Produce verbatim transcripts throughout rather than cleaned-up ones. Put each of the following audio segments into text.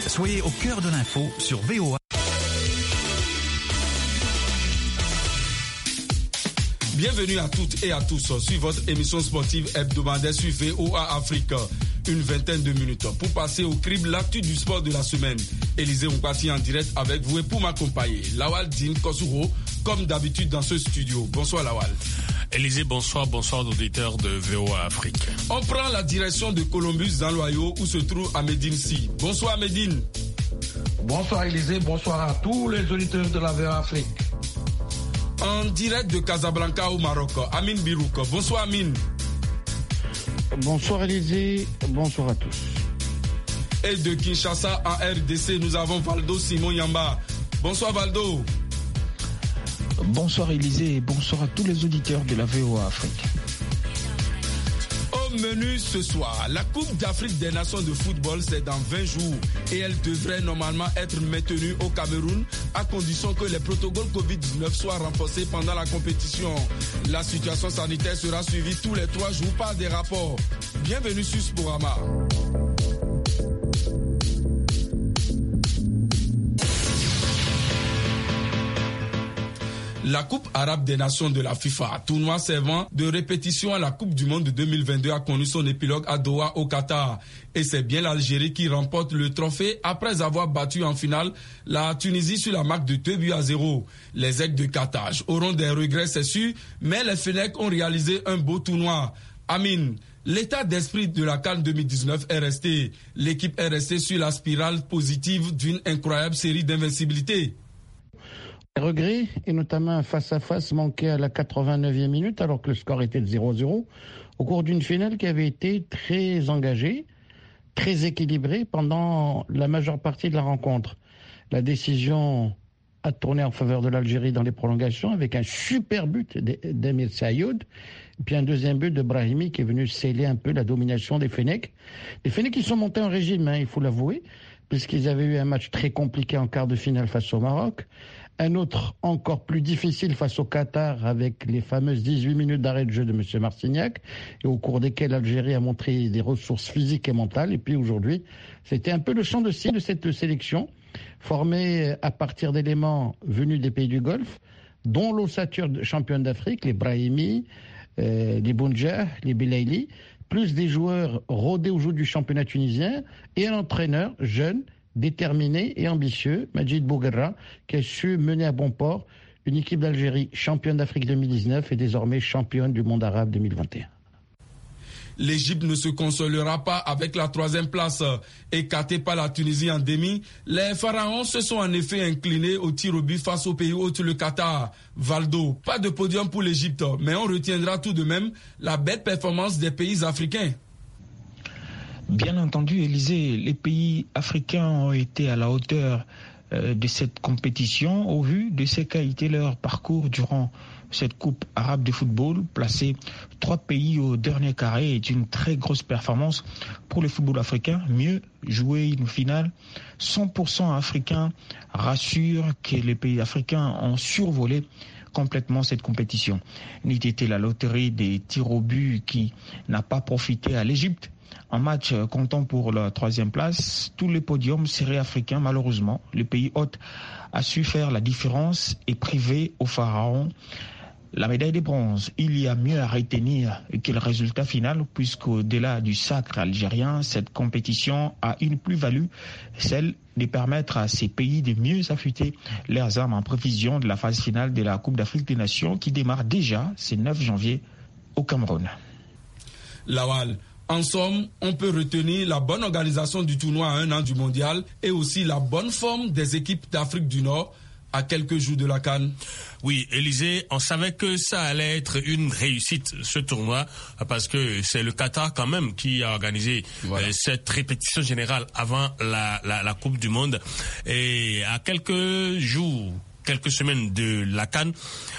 Soyez au cœur de l'info sur V O A. Bienvenue à toutes et à tous sur votre émission sportive hebdomadaire sur V O A Afrique. Une vingtaine de minutes pour passer au crible l'actu du sport de la semaine. Élisée Oukati en direct avec vous et pour m'accompagner, Lawal Din Kosuro, comme d'habitude dans ce studio. Bonsoir Lawal. Élisée, bonsoir, bonsoir auditeurs de V O A Afrique. On prend la direction de Columbus dans l'Ohio où se trouve Ahmedine Si. Bonsoir Ahmedine. Bonsoir Élisée, bonsoir à tous les auditeurs de la V O A Afrique. En direct de Casablanca au Maroc, Amine Birouk. Bonsoir Amine. Bonsoir Élisée, bonsoir à tous. Et de Kinshasa en R D C, nous avons Valdo Simon Yamba. Bonsoir Valdo. Bonsoir Élisée et bonsoir à tous les auditeurs de la V O A Afrique. Au menu ce soir, la Coupe d'Afrique des Nations de football, c'est dans vingt jours et elle devrait normalement être maintenue au Cameroun à condition que les protocoles covid dix-neuf soient renforcés pendant la compétition. La situation sanitaire sera suivie tous les trois jours par des rapports. Bienvenue sur Sporama. La Coupe arabe des nations de la FIFA, tournoi servant de répétition à la Coupe du monde de deux mille vingt-deux, a connu son épilogue à Doha au Qatar. Et c'est bien l'Algérie qui remporte le trophée après avoir battu en finale la Tunisie sur la marque de deux buts à zéro. Les aigles de Carthage auront des regrets, c'est sûr, mais les Fennecs ont réalisé un beau tournoi. Amine, l'état d'esprit de la CAN deux mille dix-neuf est resté. L'équipe est restée sur la spirale positive d'une incroyable série d'invincibilité. Regrets, et notamment un face-à-face manqué à la quatre-vingt-neuvième minute alors que le score était de zéro zéro au cours d'une finale qui avait été très engagée, très équilibrée pendant la majeure partie de la rencontre. La décision a tourné en faveur de l'Algérie dans les prolongations avec un super but d'Emir Sayoud et puis un deuxième but de Brahimi qui est venu sceller un peu la domination des Fennecs. Les Fennecs qui sont montés en régime, hein, il faut l'avouer, puisqu'ils avaient eu un match très compliqué en quart de finale face au Maroc. Un autre encore plus difficile face au Qatar avec les fameuses dix-huit minutes d'arrêt de jeu de M. Marcignac et au cours desquelles l'Algérie a montré des ressources physiques et mentales. Et puis aujourd'hui, c'était un peu le champ de cible de cette sélection formée à partir d'éléments venus des pays du Golfe, dont l'ossature championne d'Afrique, les Brahimi, euh, les Bounja, les Belaïli, plus des joueurs rodés au joug du championnat tunisien et un entraîneur jeune, déterminé et ambitieux, Majid Bouguerra, qui a su mener à bon port une équipe d'Algérie championne d'Afrique deux mille dix-neuf et désormais championne du monde arabe deux mille vingt et un. L'Égypte ne se consolera pas avec la troisième place. Écartée par la Tunisie en demi, les Pharaons se sont en effet inclinés au tir au but face au pays hôte, le Qatar. Valdo, pas de podium pour l'Égypte, mais on retiendra tout de même la belle performance des pays africains. Bien entendu, Élisée, les pays africains ont été à la hauteur euh, de cette compétition au vu de ce qu'a été leur parcours durant cette Coupe arabe de football. Placer trois pays au dernier carré est une très grosse performance pour le football africain. Mieux, jouer une finale cent pour cent africain rassure que les pays africains ont survolé complètement cette compétition. N'eût été la loterie des tirs au but qui n'a pas profité à l'Égypte. En match comptant pour la troisième place, tous les podiums seraient africains. Malheureusement, le pays hôte a su faire la différence et priver aux Pharaons la médaille de bronze. Il y a mieux à retenir que le résultat final, puisqu'au-delà du sacre algérien, cette compétition a une plus-value, celle de permettre à ces pays de mieux affûter leurs armes en prévision de la phase finale de la Coupe d'Afrique des Nations qui démarre déjà ce neuf janvier au Cameroun. Lawal. En somme, on peut retenir la bonne organisation du tournoi à un an du mondial et aussi la bonne forme des équipes d'Afrique du Nord à quelques jours de la CAN. Oui, Élisée, on savait que ça allait être une réussite, ce tournoi, parce que c'est le Qatar quand même qui a organisé voilà. euh, cette répétition générale avant la, la, la Coupe du Monde. Et à quelques jours, quelques semaines de la CAN,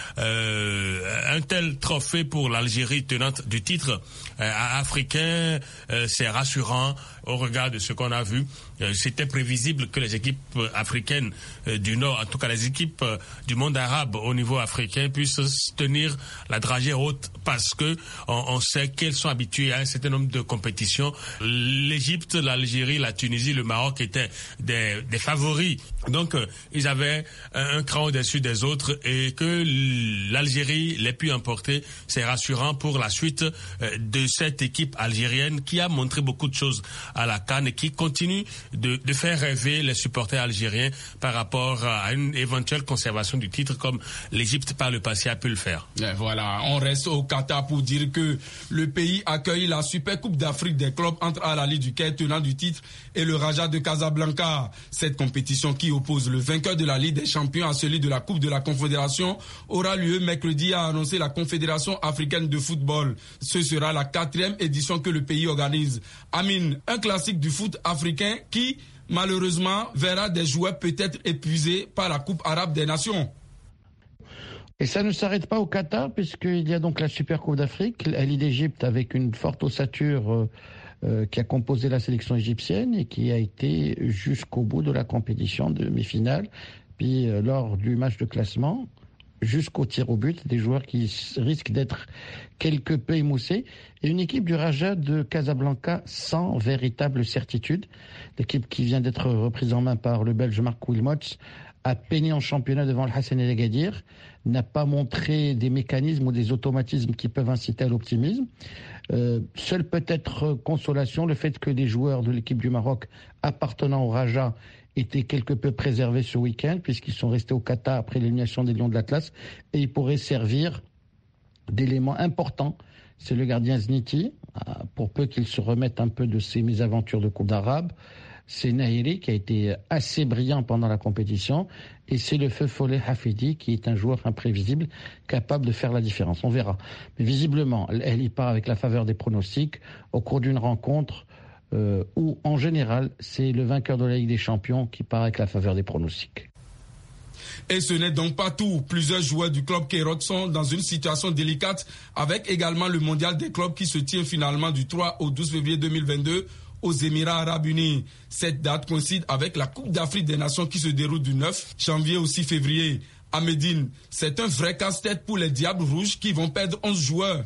euh, un tel trophée pour l'Algérie tenante du titre euh, africain, euh, c'est rassurant. au regard de ce qu'on a vu. Euh, c'était prévisible que les équipes africaines euh, du Nord, en tout cas les équipes euh, du monde arabe au niveau africain, puissent tenir la dragée haute parce que on, on sait qu'elles sont habituées à un certain nombre de compétitions. L'Égypte, l'Algérie, la Tunisie, le Maroc étaient des, des favoris. Donc euh, ils avaient un, un cran au-dessus des autres, et que l'Algérie l'ait pu emporter, c'est rassurant pour la suite euh, de cette équipe algérienne qui a montré beaucoup de choses à la CAN et qui continue de, de faire rêver les supporters algériens par rapport à une éventuelle conservation du titre comme l'Égypte par le passé a pu le faire. Et voilà, on reste au Qatar pour dire que le pays accueille la Super Coupe d'Afrique des clubs entre Al Ahly du Caire, tenant du titre, et le Raja de Casablanca. Cette compétition qui oppose le vainqueur de la Ligue des Champions à celui de la Coupe de la Confédération aura lieu mercredi, a annoncé la Confédération africaine de football. Ce sera la quatrième édition que le pays organise. Amine, un classique du foot africain qui, malheureusement, verra des joueurs peut-être épuisés par la Coupe arabe des nations. Et ça ne s'arrête pas au Qatar, puisqu'il y a donc la Super Coupe d'Afrique, l'Ali d'Égypte avec une forte ossature euh, euh, qui a composé la sélection égyptienne et qui a été jusqu'au bout de la compétition de demi-finale. Puis euh, lors du match de classement, jusqu'au tir au but, des joueurs qui risquent d'être quelque peu émoussés. Et une équipe du Raja de Casablanca sans véritable certitude. L'équipe qui vient d'être reprise en main par le Belge Marc Wilmots a peiné en championnat devant le Hassan El Agadir, n'a pas montré des mécanismes ou des automatismes qui peuvent inciter à l'optimisme. Euh, seule peut-être consolation, le fait que des joueurs de l'équipe du Maroc appartenant au Raja étaient quelque peu préservés ce week-end, puisqu'ils sont restés au Qatar après l'élimination des Lions de l'Atlas, et ils pourraient servir d'éléments importants. C'est le gardien Zniti, pour peu qu'il se remette un peu de ses mésaventures de Coupe d'Arabe. C'est Nahiri qui a été assez brillant pendant la compétition, et c'est le feu follet Hafidi qui est un joueur imprévisible capable de faire la différence. On verra. Mais visiblement, elle y part avec la faveur des pronostics au cours d'une rencontre euh, où, en général, c'est le vainqueur de la Ligue des Champions qui part avec la faveur des pronostics. Et ce n'est donc pas tout. Plusieurs joueurs du club Kairote sont dans une situation délicate, avec également le mondial des clubs qui se tient finalement du trois au douze février deux mille vingt-deux aux Émirats arabes unis. Cette date coïncide avec la Coupe d'Afrique des Nations qui se déroule du neuf janvier au six février. À Médine, c'est un vrai casse-tête pour les Diables Rouges qui vont perdre onze joueurs.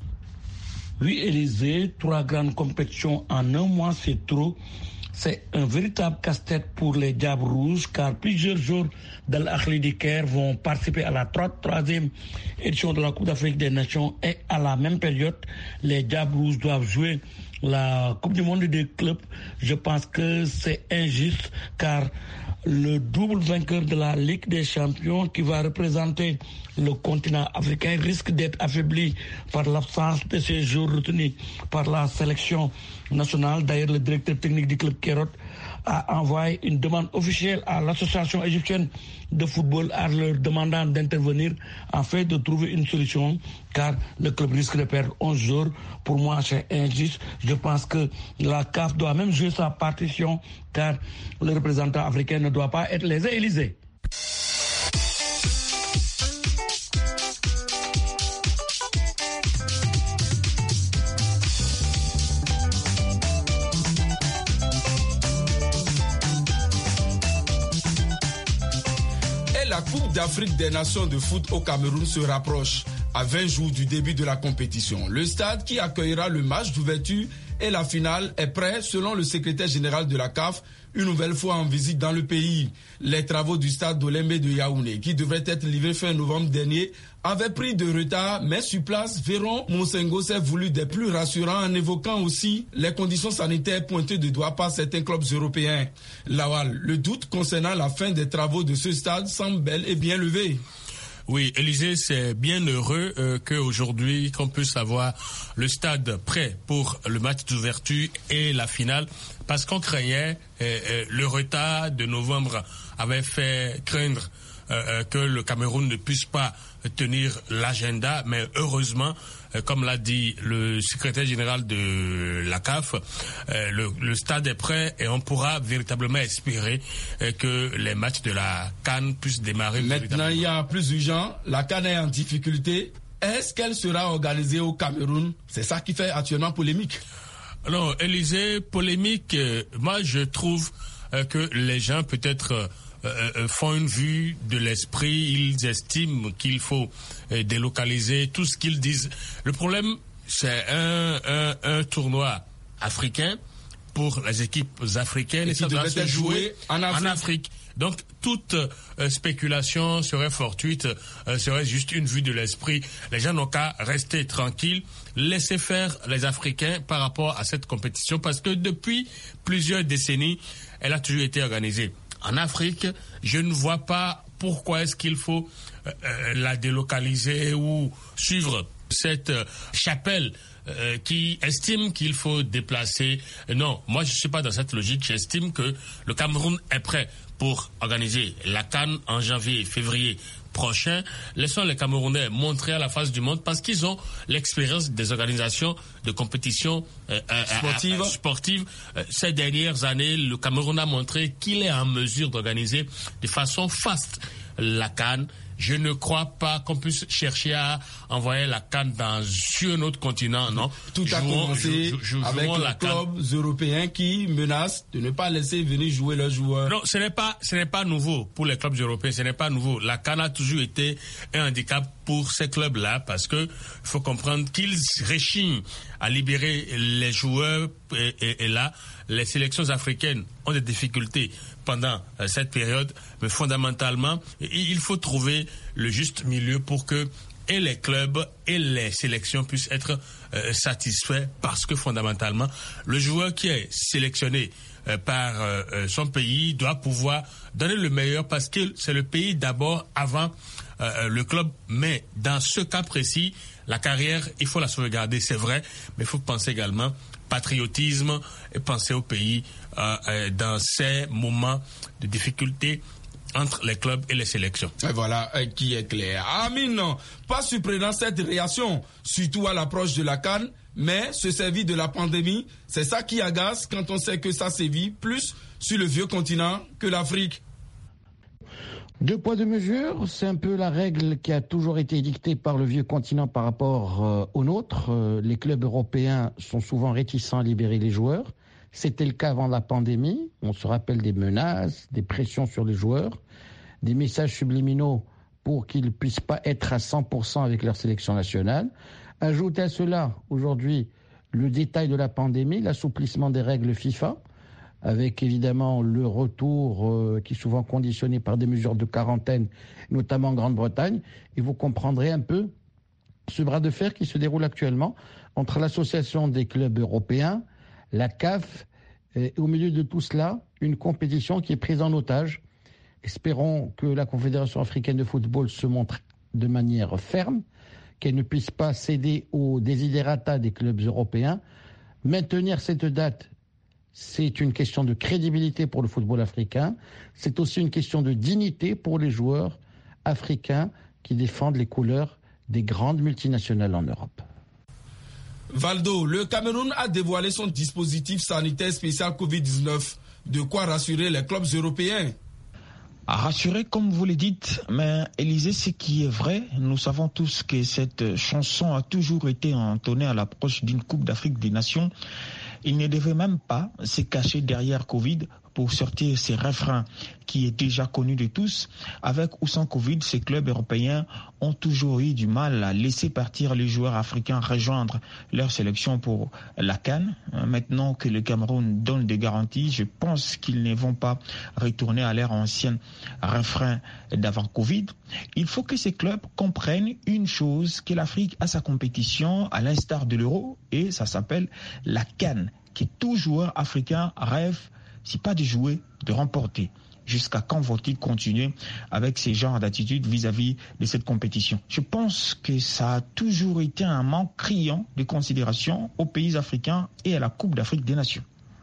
Oui, Élysée, trois grandes compétitions en un mois, c'est trop. C'est un véritable casse-tête pour les Diables Rouges, car plusieurs joueurs de l'Ahli du Caire vont participer à la troisième édition de la Coupe d'Afrique des Nations, et à la même période, les Diables Rouges doivent jouer la Coupe du Monde des clubs. Je pense que c'est injuste, car le double vainqueur de la Ligue des Champions, qui va représenter le continent africain, risque d'être affaibli par l'absence de ces joueurs retenus par la sélection nationale. D'ailleurs, le directeur technique du club Kairote a envoyé une demande officielle à l'association égyptienne de football en leur demandant d'intervenir afin de trouver une solution, car le club risque de perdre onze jours. Pour moi, c'est injuste. Je pense que la C A F doit même jouer sa partition, car le représentant africain ne doit pas être lésé et lésé. La Coupe d'Afrique des Nations de foot au Cameroun se rapproche. À vingt jours du début de la compétition, le stade qui accueillera le match d'ouverture et la finale est prêt, selon le secrétaire général de la C A F, une nouvelle fois en visite dans le pays. Les travaux du stade d'Olembe de Yaoundé, qui devraient être livrés fin novembre dernier, avaient pris de retard, mais sur place, Véron Monsengo s'est voulu des plus rassurants en évoquant aussi les conditions sanitaires pointées de doigt par certains clubs européens. Lawal, le doute concernant la fin des travaux de ce stade semble bel et bien levé. Oui, Élysée, c'est bien heureux euh, qu'aujourd'hui, qu'on puisse avoir le stade prêt pour le match d'ouverture et la finale, parce qu'on craignait, euh, euh, le retard de novembre avait fait craindre euh, que le Cameroun ne puisse pas tenir l'agenda, mais heureusement, euh, comme l'a dit le secrétaire général de la C A F, euh, le, le stade est prêt et on pourra véritablement espérer euh, que les matchs de la CAN puissent démarrer. Maintenant, il y a plus urgent, la CAN est en difficulté. Est-ce qu'elle sera organisée au Cameroun? C'est ça qui fait actuellement polémique. Non, Élysée, polémique, euh, moi je trouve euh, que les gens peut-être euh, euh, font une vue de l'esprit, ils estiment qu'il faut euh, délocaliser tout ce qu'ils disent. Le problème, c'est un, un, un tournoi africain pour les équipes africaines et, et ça doit se jouer en Afrique. En Afrique. Donc toute euh, spéculation serait fortuite, euh, serait juste une vue de l'esprit. Les gens n'ont qu'à rester tranquilles, laisser faire les Africains par rapport à cette compétition parce que depuis plusieurs décennies, elle a toujours été organisée en Afrique. Je ne vois pas pourquoi est-ce qu'il faut euh, euh, la délocaliser ou suivre cette euh, chapelle Euh, qui estime qu'il faut déplacer. Non, moi je suis pas dans cette logique. J'estime que le Cameroun est prêt pour organiser la CAN en janvier, février prochain. Laissons les Camerounais montrer à la face du monde parce qu'ils ont l'expérience des organisations de compétitions euh, sportives. Euh, sportives. Euh, ces dernières années, le Cameroun a montré qu'il est en mesure d'organiser de façon faste la CAN. Je ne crois pas qu'on puisse chercher à envoyer la CAN dans sur un autre continent, non. Tout a commencé avec les clubs européens qui menacent de ne pas laisser venir jouer leurs joueurs. Non, ce n'est pas, ce n'est pas nouveau pour les clubs européens, ce n'est pas nouveau. La CAN a toujours été un handicap pour ces clubs-là parce que il faut comprendre qu'ils rechignent à libérer les joueurs et, et, et là, les sélections africaines ont des difficultés pendant euh, cette période, mais fondamentalement, il faut trouver le juste milieu pour que et les clubs et les sélections puissent être euh, satisfaits parce que fondamentalement, le joueur qui est sélectionné euh, par euh, son pays doit pouvoir donner le meilleur parce que c'est le pays d'abord avant euh, le club. Mais dans ce cas précis, la carrière, il faut la sauvegarder, c'est vrai, mais il faut penser également patriotisme et penser au pays euh, euh, dans ces moments de difficulté entre les clubs et les sélections. Et voilà euh, qui est clair. Amine, pas surprenant cette réaction, surtout à l'approche de la CAN, mais se servir de la pandémie, c'est ça qui agace quand on sait que ça sévit plus sur le vieux continent que l'Afrique. Deux poids, deux mesures, c'est un peu la règle qui a toujours été dictée par le vieux continent par rapport euh, au nôtre. Euh, les clubs européens sont souvent réticents à libérer les joueurs. C'était le cas avant la pandémie. On se rappelle des menaces, des pressions sur les joueurs, des messages subliminaux pour qu'ils ne puissent pas être à cent pour cent avec leur sélection nationale. Ajoutez à cela, aujourd'hui, le détail de la pandémie, l'assouplissement des règles FIFA, avec évidemment le retour euh, qui est souvent conditionné par des mesures de quarantaine, notamment en Grande-Bretagne, et vous comprendrez un peu ce bras de fer qui se déroule actuellement entre l'association des clubs européens, la C A F, et au milieu de tout cela, une compétition qui est prise en otage. Espérons que la Confédération africaine de football se montre de manière ferme, qu'elle ne puisse pas céder aux desiderata des clubs européens. Maintenir cette date, c'est une question de crédibilité pour le football africain. C'est aussi une question de dignité pour les joueurs africains qui défendent les couleurs des grandes multinationales en Europe. Valdo, le Cameroun a dévoilé son dispositif sanitaire spécial covid dix-neuf. De quoi rassurer les clubs européens? À rassurer, comme vous le dites, mais Élysée, ce qui est vrai, nous savons tous que cette chanson a toujours été entonnée à l'approche d'une Coupe d'Afrique des Nations. Il ne devait même pas se cacher derrière Covid pour sortir ces refrains qui est déjà connu de tous. Avec ou sans Covid, ces clubs européens ont toujours eu du mal à laisser partir les joueurs africains rejoindre leur sélection pour la CAN. Maintenant que le Cameroun donne des garanties, je pense qu'ils ne vont pas retourner à leur ancien refrain d'avant Covid. Il faut que ces clubs comprennent une chose, que l'Afrique a sa compétition à l'instar de l'Euro et ça s'appelle la CAN, que tout joueur africain rêve, si pas de jouer, de remporter. Jusqu'à quand vont-ils continuer avec ces genres d'attitudes vis-à-vis de cette compétition? Je pense que ça a toujours été un manque criant de considération aux pays africains et à la Coupe d'Afrique des Nations.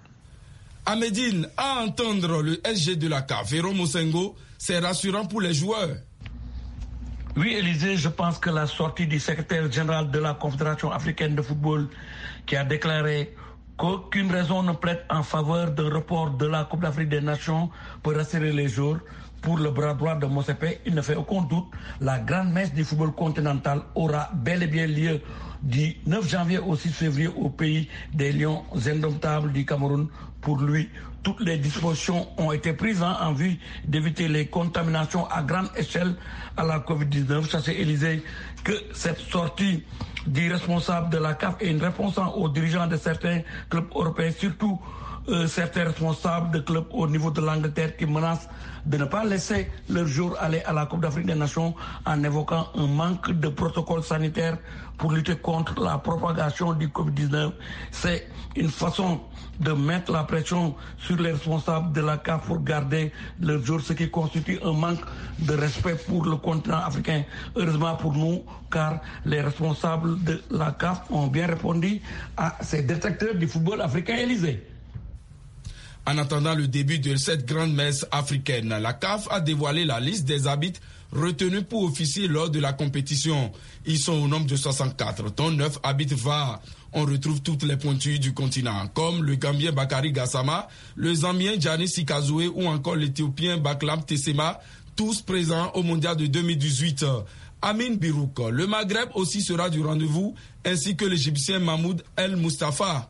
À Médine, à entendre le S G de la C A F, Véro Mosengo, c'est rassurant pour les joueurs. Oui, Élysée, je pense que la sortie du secrétaire général de la Confédération africaine de football qui a déclaré qu'aucune raison ne plaide en faveur d'un report de la Coupe d'Afrique des Nations pour rassurer les joueurs pour le bras droit de Motsepe. Il ne fait aucun doute, la grande messe du football continental aura bel et bien lieu du neuf janvier au six février au pays des Lions indomptables du Cameroun. Pour lui, toutes les dispositions ont été prises hein, en vue d'éviter les contaminations à grande échelle à la covid dix-neuf. Ça, c'est Élysée que cette sortie du responsable de la C A F est une réponse aux dirigeants de certains clubs européens, surtout euh, certains responsables de clubs au niveau de l'Angleterre qui menacent de ne pas laisser leur jour aller à la Coupe d'Afrique des Nations en évoquant un manque de protocole sanitaire pour lutter contre la propagation du covid dix-neuf. C'est une façon de mettre la pression sur les responsables de la C A F pour garder leur jour, ce qui constitue un manque de respect pour le continent africain. Heureusement pour nous, car les responsables de la C A F ont bien répondu à ces détracteurs du football africain. Élysée. En attendant le début de cette grande messe africaine, la C A F a dévoilé la liste des arbitres retenus pour officier lors de la compétition. Ils sont au nombre de soixante-quatre, dont neuf arbitres V A R. On retrouve toutes les pointures du continent, comme le Gambien Bakari Gassama, le Zambien Gianni Sikazoué ou encore l'Éthiopien Baklam Tessema, tous présents au Mondial de deux mille dix-huit. Amin Birouk, le Maghreb aussi sera du rendez-vous, ainsi que l'Égyptien Mahmoud El Mustafa.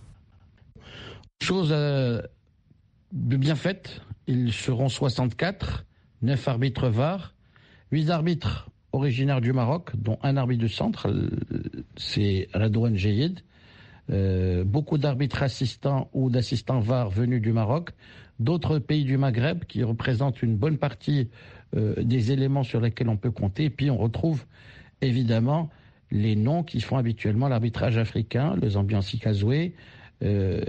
Chose euh, de bien faite, ils seront soixante-quatre, neuf arbitres V A R, huit arbitres originaires du Maroc, dont un arbitre du centre, c'est Radouane Jeyed, euh, beaucoup d'arbitres assistants ou d'assistants V A R venus du Maroc, d'autres pays du Maghreb qui représentent une bonne partie euh, des éléments sur lesquels on peut compter. Et puis on retrouve évidemment les noms qui font habituellement l'arbitrage africain, le Zambien Sikazoué, euh,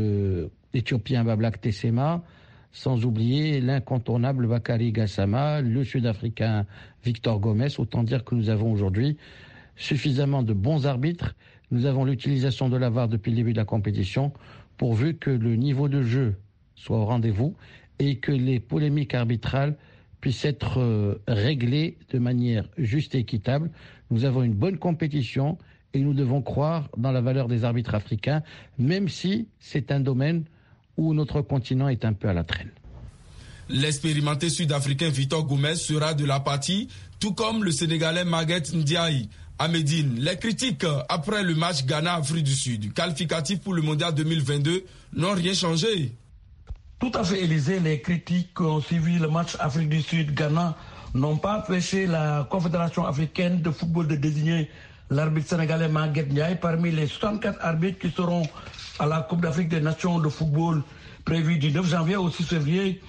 le Éthiopien Bablak Tessema, sans oublier l'incontournable Bakari Gassama, le Sud-Africain Victor Gomez. Autant dire que nous avons aujourd'hui suffisamment de bons arbitres. Nous avons l'utilisation de la V A R depuis le début de la compétition, pourvu que le niveau de jeu soit au rendez-vous et que les polémiques arbitrales puissent être euh, réglées de manière juste et équitable. Nous avons une bonne compétition et nous devons croire dans la valeur des arbitres africains, même si c'est un domaine où notre continent est un peu à la traîne. L'expérimenté sud-africain Victor Gomez sera de la partie, tout comme le Sénégalais Maguette Ndiaye. À Médine, les critiques après le match Ghana-Afrique du Sud, qualificatif pour le Mondial deux mille vingt-deux, n'ont rien changé. Tout à fait, Élysée. Les critiques qui ont suivi le match Afrique du Sud-Ghana n'ont pas empêché la Confédération africaine de football de désigner l'arbitre sénégalais Maguette Ndiaye parmi les soixante-quatre arbitres qui seront à la Coupe d'Afrique des Nations de football prévue du neuf janvier au six février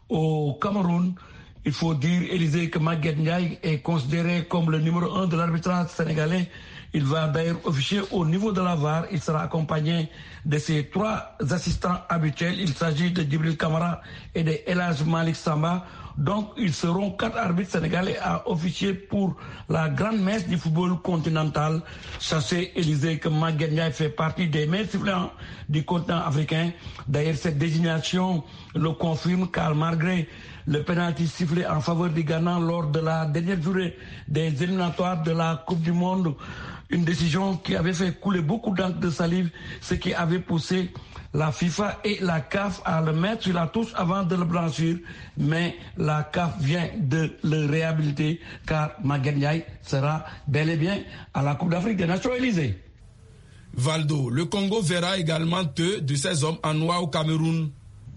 au Cameroun. Il faut dire, Élysée, que Maguette Ndiaye est considéré comme le numéro un de l'arbitrage sénégalais. Il va d'ailleurs officier au niveau de la V A R. Il sera accompagné de ses trois assistants habituels. Il s'agit de Djibril Kamara et de El Hadj Malik Samba. Donc, ils seront quatre arbitres sénégalais à officier pour la grande messe du football continental. Sachez, Élysée, que Maguette Ndiaye fait partie des meilleurs sifflants du continent africain. D'ailleurs, cette désignation le confirme, car malgré le pénalty sifflé en faveur du Ghana lors de la dernière journée des éliminatoires de la Coupe du Monde, une décision qui avait fait couler beaucoup d'encre de salive, ce qui avait poussé la FIFA et la C A F à le mettre sur la touche avant de le blanchir, mais la C A F vient de le réhabiliter, car Maguette Ndiaye sera bel et bien à la Coupe d'Afrique des Nations. Élysée. Valdo, le Congo verra également deux de ses hommes en noir au Cameroun.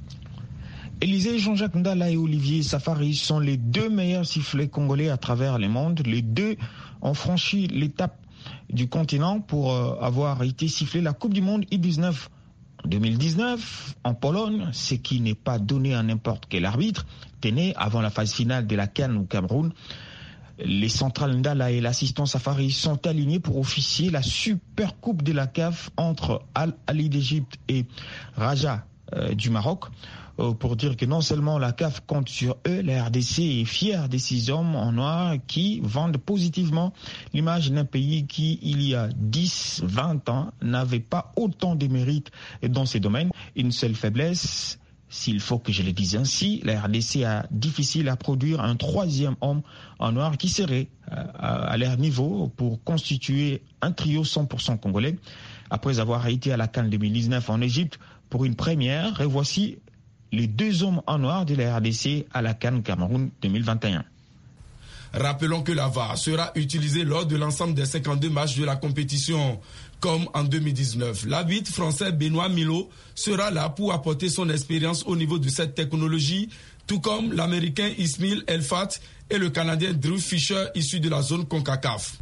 Élysée, Jean-Jacques Ndala et Olivier Safari sont les deux meilleurs sifflets congolais à travers le monde. Les deux ont franchi l'étape du continent pour euh, avoir été sifflés la Coupe du Monde I dix-neuf en deux mille dix-neuf en Pologne, ce qui n'est pas donné à n'importe quel arbitre. Tenez, avant la phase finale de la CAN au Cameroun, les centrales Ndala et l'assistant Safari sont alignés pour officier la Super Coupe de la C A F entre Al Ahly d'Égypte et Raja euh, du Maroc. Pour dire que non seulement la C A F compte sur eux, la R D C est fière de ces hommes en noir qui vendent positivement l'image d'un pays qui, il y a dix, vingt ans, n'avait pas autant de mérite dans ces domaines. Une seule faiblesse, s'il faut que je le dise ainsi, la R D C a difficile à produire un troisième homme en noir qui serait à leur niveau pour constituer un trio cent pour cent congolais. Après avoir été à la CAN deux mille dix-neuf en Égypte pour une première, et voici les deux hommes en noir de la R D C à la CAN Cameroun deux mille vingt et un. Rappelons que la V A R sera utilisée lors de l'ensemble des cinquante-deux matchs de la compétition. Comme en deux mille dix-neuf, l'arbitre français Benoît Milot sera là pour apporter son expérience au niveau de cette technologie, tout comme l'américain Ismail Elfat et le canadien Drew Fisher issu de la zone CONCACAF.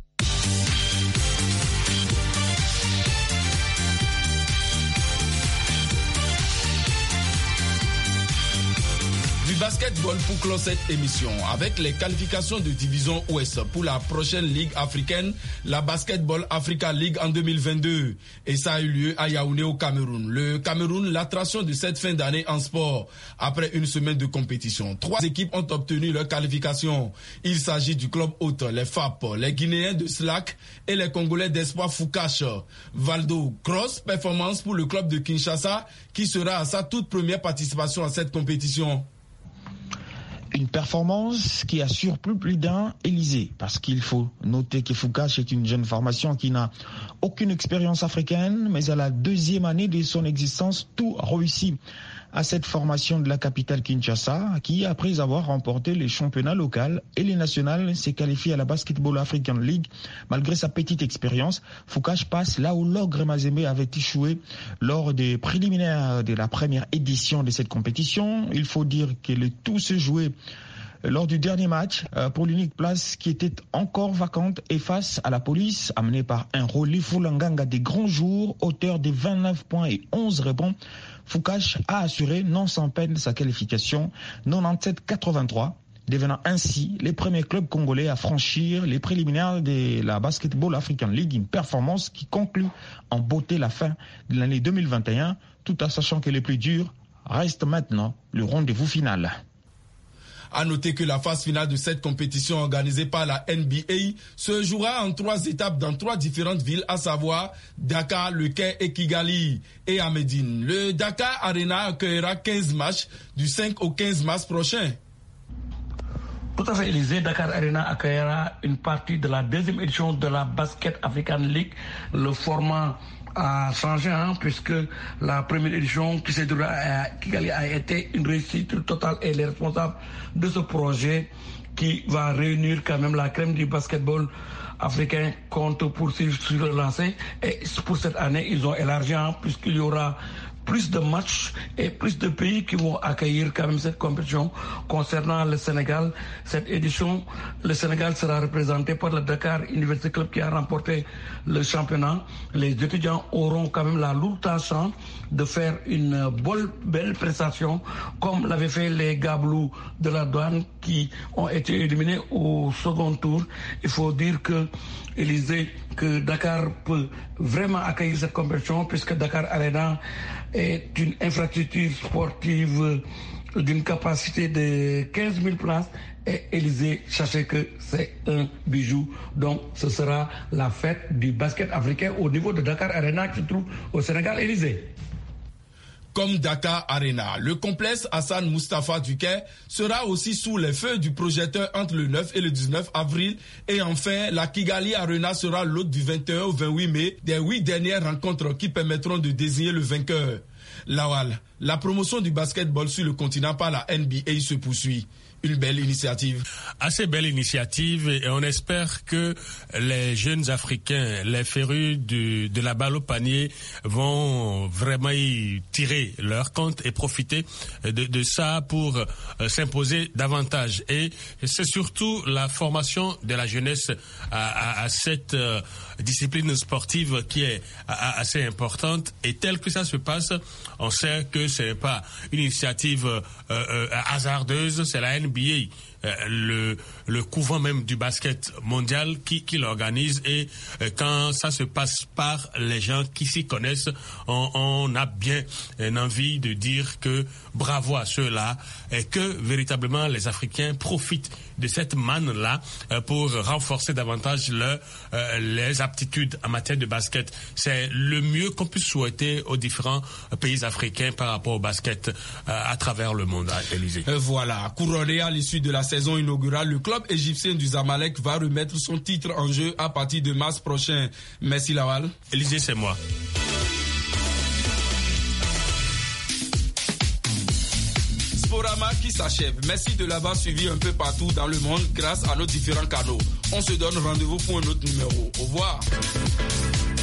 Basketball pour clore cette émission avec les qualifications de division Ouest pour la prochaine Ligue africaine, la Basketball Africa League en deux mille vingt-deux. Et ça a eu lieu à Yaoundé au Cameroun. Le Cameroun, l'attraction de cette fin d'année en sport. Après une semaine de compétition, trois équipes ont obtenu leur qualification. Il s'agit du club hôte, les F A P, les Guinéens de Slack et les Congolais d'Espoir Foucache. Valdo, grosse performance pour le club de Kinshasa qui sera à sa toute première participation à cette compétition. Une performance qui a surpris plus d'un Élysée, parce qu'il faut noter que Foucache est une jeune formation qui n'a aucune expérience africaine, mais à la deuxième année de son existence, tout réussit à cette formation de la capitale Kinshasa, qui, après avoir remporté les championnats locaux et les nationales, s'est qualifié à la Basketball African League. Malgré sa petite expérience, Foucache passe là où l'Ogre Mazembe avait échoué lors des préliminaires de la première édition de cette compétition. Il faut dire que le tout se jouait lors du dernier match pour l'unique place qui était encore vacante et face à la police, amenée par un Rolly Foulanganga des grands jours, auteur de vingt-neuf points et onze rebonds. Foucache a assuré non sans peine sa qualification quatre-vingt-dix-sept à quatre-vingt-trois, devenant ainsi les premiers clubs congolais à franchir les préliminaires de la Basketball African League, une performance qui conclut en beauté la fin de l'année deux mille vingt et un, tout en sachant que le plus dur reste maintenant le rendez-vous final. À noter que la phase finale de cette compétition organisée par la N B A se jouera en trois étapes dans trois différentes villes, à savoir Dakar, Le Caire et Kigali. Et à Médine, le Dakar Arena accueillera quinze matchs du cinq au quinze mars prochain. Tout à fait, Élysée. Dakar Arena accueillera une partie de la deuxième édition de la Basket African League. Le format a changé, hein, puisque la première édition qui s'est déroulée à Kigali a été une réussite totale, et les responsables de ce projet qui va réunir quand même la crème du basketball africain comptent poursuivre sur le lancer. Et pour cette année, ils ont élargi, hein, puisqu'il y aura plus de matchs et plus de pays qui vont accueillir quand même cette compétition. Concernant le Sénégal, cette édition, le Sénégal sera représenté par le Dakar University Club qui a remporté le championnat. Les étudiants auront quand même la lourde tâche de faire une bonne, belle prestation, comme l'avaient fait les Gablous de la Douane qui ont été éliminés au second tour. Il faut dire que, Élysée, que Dakar peut vraiment accueillir cette compétition, puisque Dakar Arena est une infrastructure sportive d'une capacité de quinze mille places. Et Élysée, sachez que c'est un bijou. Donc ce sera la fête du basket africain au niveau de Dakar Arena qui se trouve au Sénégal. Élysée. Comme Dakar Arena, le complexe Hassan Moustapha du Caire sera aussi sous les feux du projecteur entre le neuf et le dix-neuf avril. Et enfin, la Kigali Arena sera l'hôte du vingt et un au vingt-huit mai des huit dernières rencontres qui permettront de désigner le vainqueur. Lawal, la promotion du basketball sur le continent par la N B A se poursuit. Une belle initiative. Assez belle initiative, et on espère que les jeunes Africains, les férus de, de la balle au panier vont vraiment y tirer leur compte et profiter de, de ça pour euh, s'imposer davantage. Et c'est surtout la formation de la jeunesse à, à, à cette euh, discipline sportive qui est à, à, assez importante. Et tel que ça se passe, on sait que ce n'est pas une initiative euh, euh, hasardeuse, c'est la N B A, euh, le le couvent même du basket mondial qui qui l'organise, et euh, quand ça se passe par les gens qui s'y connaissent, on, on a bien une envie de dire que bravo à ceux-là, et que véritablement les Africains profitent de cette manne-là euh, pour renforcer davantage leur, euh, les aptitudes en matière de basket. C'est le mieux qu'on puisse souhaiter aux différents pays africains par rapport au basket euh, à travers le monde. Élysée. Voilà, couronné à l'issue de la saison inaugurale, le club égyptien du Zamalek va remettre son titre en jeu à partir de mars prochain. Merci Lawal. Élysée, c'est moi. Sporama qui s'achève. Merci de l'avoir suivi un peu partout dans le monde grâce à nos différents canaux. On se donne rendez-vous pour un autre numéro. Au revoir.